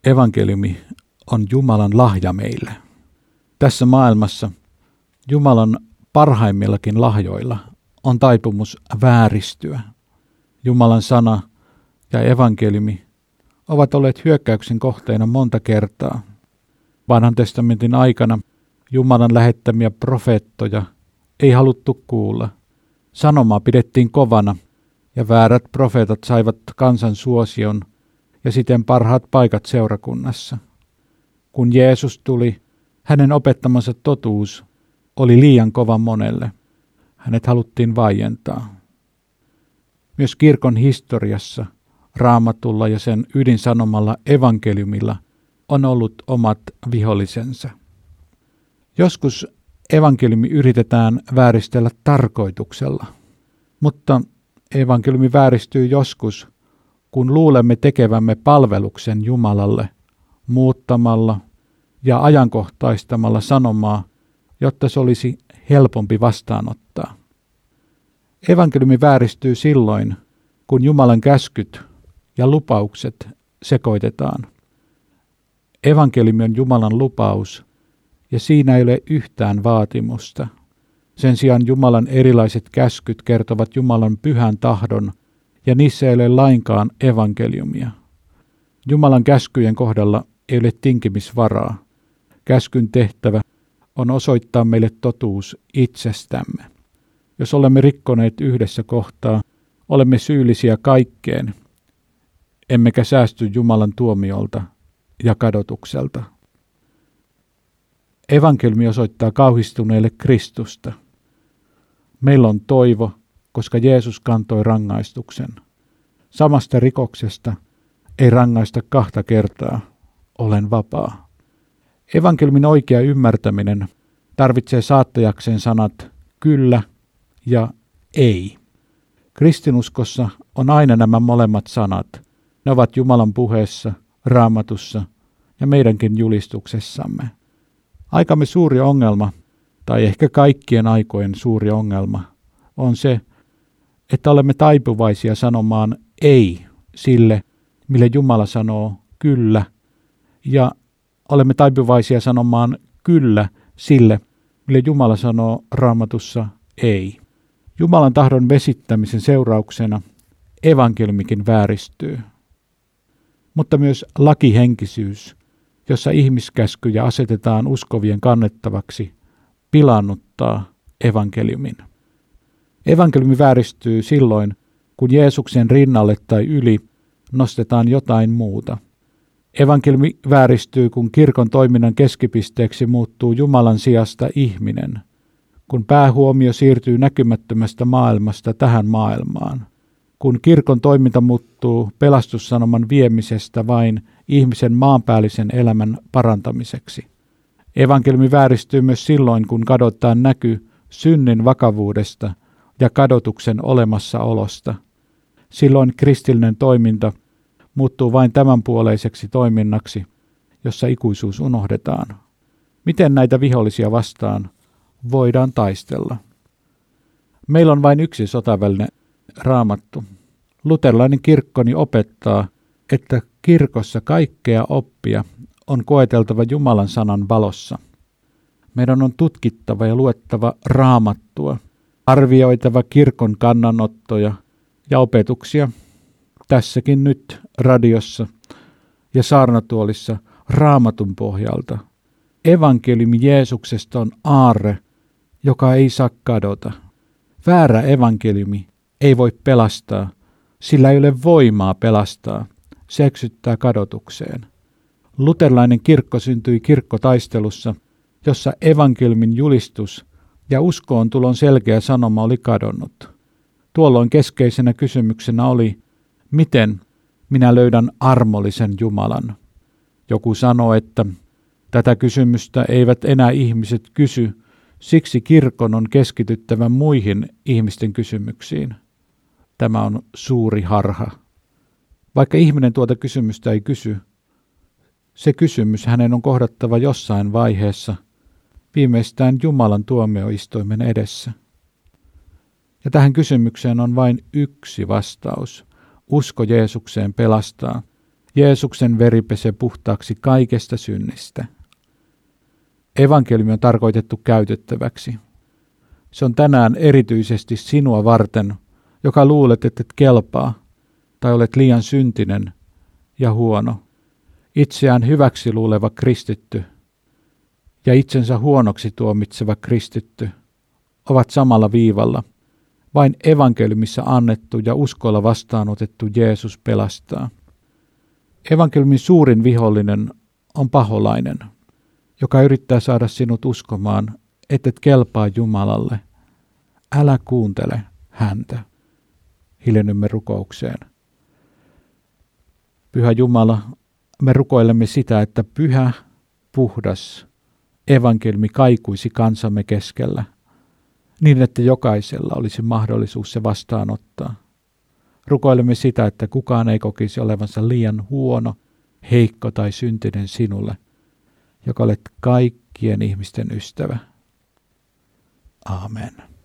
Evankeliumi on Jumalan lahja meille. Tässä maailmassa Jumalan parhaimmillakin lahjoilla on taipumus vääristyä. Jumalan sana ja evankeliumi ovat olleet hyökkäyksen kohteena monta kertaa. Vanhan testamentin aikana Jumalan lähettämiä profeettoja ei haluttu kuulla. Sanomaa pidettiin kovana ja väärät profeetat saivat kansan suosion ja siten parhaat paikat seurakunnassa. Kun Jeesus tuli, hänen opettamansa totuus oli liian kova monelle. Hänet haluttiin vaientaa. Myös kirkon historiassa, Raamatulla ja sen ydinsanomalla evankeliumilla on ollut omat vihollisensa. Joskus evankeliumi yritetään vääristellä tarkoituksella, mutta evankeliumi vääristyy joskus, kun luulemme tekevämme palveluksen Jumalalle muuttamalla ja ajankohtaistamalla sanomaa, jotta se olisi helpompi vastaanottaa. Evankeliumi vääristyy silloin, kun Jumalan käskyt ja lupaukset sekoitetaan. Evankeliumi on Jumalan lupaus, ja siinä ei ole yhtään vaatimusta. Sen sijaan Jumalan erilaiset käskyt kertovat Jumalan pyhän tahdon, ja niissä ei ole lainkaan evankeliumia. Jumalan käskyjen kohdalla ei ole tinkimisvaraa. Käskyn tehtävä on osoittaa meille totuus itsestämme. Jos olemme rikkoneet yhdessä kohtaa, olemme syyllisiä kaikkeen, emmekä säästy Jumalan tuomiolta ja kadotukselta. Evankeliumi osoittaa kauhistuneille Kristusta. Meillä on toivo, koska Jeesus kantoi rangaistuksen. Samasta rikoksesta ei rangaista 2 kertaa. Olen vapaa. Evankeliumin oikea ymmärtäminen tarvitsee saattajakseen sanat kyllä ja ei. Kristinuskossa on aina nämä molemmat sanat. Ne ovat Jumalan puheessa, Raamatussa ja meidänkin julistuksessamme. Aikamme suuri ongelma, tai ehkä kaikkien aikojen suuri ongelma, on se, että olemme taipuvaisia sanomaan ei sille, mille Jumala sanoo kyllä, ja olemme taipuvaisia sanomaan kyllä sille, mille Jumala sanoo Raamatussa ei. Jumalan tahdon vesittämisen seurauksena evankeliumikin vääristyy. Mutta myös lakihenkisyys, jossa ihmiskäskyjä asetetaan uskovien kannettavaksi, pilaannuttaa evankeliumin. Evankeliumi vääristyy silloin, kun Jeesuksen rinnalle tai yli nostetaan jotain muuta. Evankeliumi vääristyy, kun kirkon toiminnan keskipisteeksi muuttuu Jumalan sijasta ihminen, kun päähuomio siirtyy näkymättömästä maailmasta tähän maailmaan, kun kirkon toiminta muuttuu pelastussanoman viemisestä vain ihmisen maanpäällisen elämän parantamiseksi. Evankeliumi vääristyy myös silloin, kun kadotaan näky synnin vakavuudesta ja kadotuksen olemassaolosta. Silloin kristillinen toiminta muuttuu vain tämänpuoleiseksi toiminnaksi, jossa ikuisuus unohdetaan. Miten näitä vihollisia vastaan voidaan taistella? Meillä on vain yksi sotaväline, Raamattu. Luterilainen kirkkoni opettaa, että kirkossa kaikkea oppia on koeteltava Jumalan sanan valossa. Meidän on tutkittava ja luettava Raamattua, arvioitava kirkon kannanottoja ja opetuksia tässäkin nyt radiossa ja saarnatuolissa Raamatun pohjalta. Evankeliumi Jeesuksesta on aarre, joka ei saa kadota. Väärä evankeliumi ei voi pelastaa, sillä ei ole voimaa pelastaa. Se eksyttää kadotukseen. Luterilainen kirkko syntyi kirkkotaistelussa, jossa evankeliumin julistus ja uskoon tulon selkeä sanoma oli kadonnut. Tuolloin keskeisenä kysymyksenä oli, miten minä löydän armollisen Jumalan. Joku sanoo, että tätä kysymystä eivät enää ihmiset kysy, siksi kirkon on keskityttävä muihin ihmisten kysymyksiin. Tämä on suuri harha. Vaikka ihminen tuota kysymystä ei kysy, se kysymys hänen on kohdattava jossain vaiheessa, viimeistään Jumalan tuomioistuimen edessä. Ja tähän kysymykseen on vain yksi vastaus. Usko Jeesukseen pelastaa, Jeesuksen veri pesee puhtaaksi kaikesta synnistä. Evankeliumi on tarkoitettu käytettäväksi. Se on tänään erityisesti sinua varten, joka luulet, että et kelpaa tai olet liian syntinen ja huono. Itseään hyväksi luuleva kristitty ja itsensä huonoksi tuomitseva kristitty ovat samalla viivalla. Vain evankeliumissa annettu ja uskolla vastaanotettu Jeesus pelastaa. Evankeliumin suurin vihollinen on paholainen, joka yrittää saada sinut uskomaan, ettet kelpaa Jumalalle. Älä kuuntele häntä. Hiljennymme rukoukseen. Pyhä Jumala, me rukoilemme sitä, että pyhä, puhdas evankeliumi kaikuisi kansamme keskellä, niin että jokaisella olisi mahdollisuus se vastaanottaa. Rukoilemme sitä, että kukaan ei kokisi olevansa liian huono, heikko tai syntinen sinulle, joka olet kaikkien ihmisten ystävä. Amen.